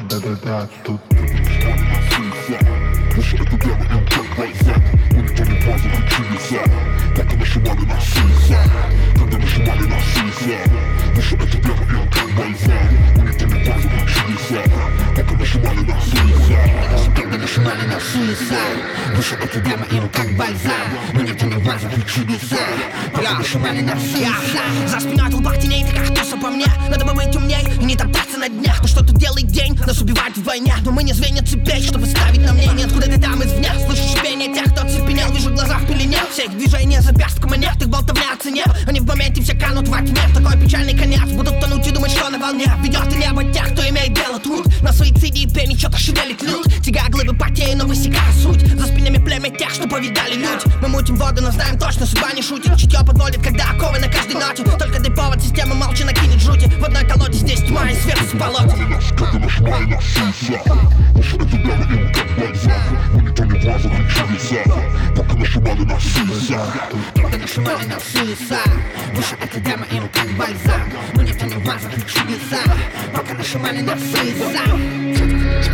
Да-да-да, тут Выше это дело им как бальзам. Мы никто не вазу, как чудеса. Пока нажимали на сиса, когда нажимали на сиса. Выше это дело им как бальзам. Мы никто не вазу, как чудеса. Пока нажимали на сиса, когда нажимали на сиса. Выше это дело им как бальзам. Мы никто не вазу, как чудеса. Пока нажимали на сиса. За спиной толпах теней, ты как туса по мне. Надо бы быть умней и не топтаться на днях. Но что тут делает день? Нас убивают вдвойне. Но мы не звенья цепей, чтобы ставить на мнение. Откуда ты там извне? Слышу шипение тех, кто цепенел. Вижу глаза в пелене. Все их движения за перстку монет. Их болтовня о цене. Они в моменте все канут во тьме. Такой печальный конец. Будут тонуть и думать, что на волне. Ведет и небо тех, кто имеет дело тут. На суициде и пене что-то шевелит люд. Тяга глыбы потея, но высекая суть. За спинами племя тех, что повидали люди. Мы мутим воду, но знаем точно, судьба не шутит. Чутье подводит, когда оковы на каждой ноте. Только дай повод, система молча накинет жути. В одной колоде здесь тьма и свет из болота. Когда нажимали на сиса. Выше это дело им как бальзам. Мы никто не вазу, как чудеса. Пока нажимали на сиса. Когда нажимали на сиса. Выше это демо им как бальзам. Мы никто не вазу, как чудеса. Пока нажимали на сиса.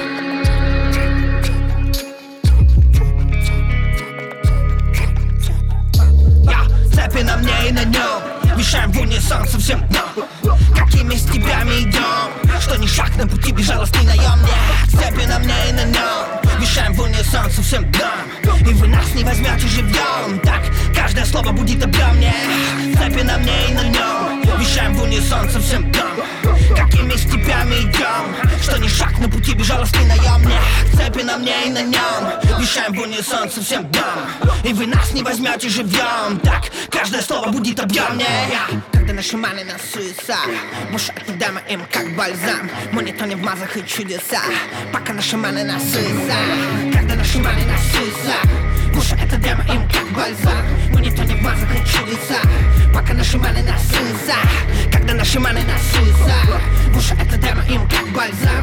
Цепи на мне и на нем. Мешаем в унисон со всем днем. Какими степями идем? Что ни шаг на пути безжалостный наем. Цепи на мне и на нем. Мешаем в унисон со всем днем. И вы нас не возьмете живьем. Так, каждое слово будет объем. Цепи на мне и на нем. Мешаем в унисон со всем днем. Какими степями идем? Что ни шаг на пути безжалостный наем. Цепи на мне и на нем. Мешаем в унисон со всем днем. И вы нас не возьмете живьем. Так, каждое слово будет объемнее. Когда нажимали на суиса. Выше это демо им как бальзам. Мы никто не в мазах и чудеса. Пока нажимали на суиса. Когда нажимали на суиса. Выше это демо им как бальзам. Мы никто не в мазах и чудеса. Пока нажимали на суиса. Когда нажимали на суиса. Выше это демо им как бальзам.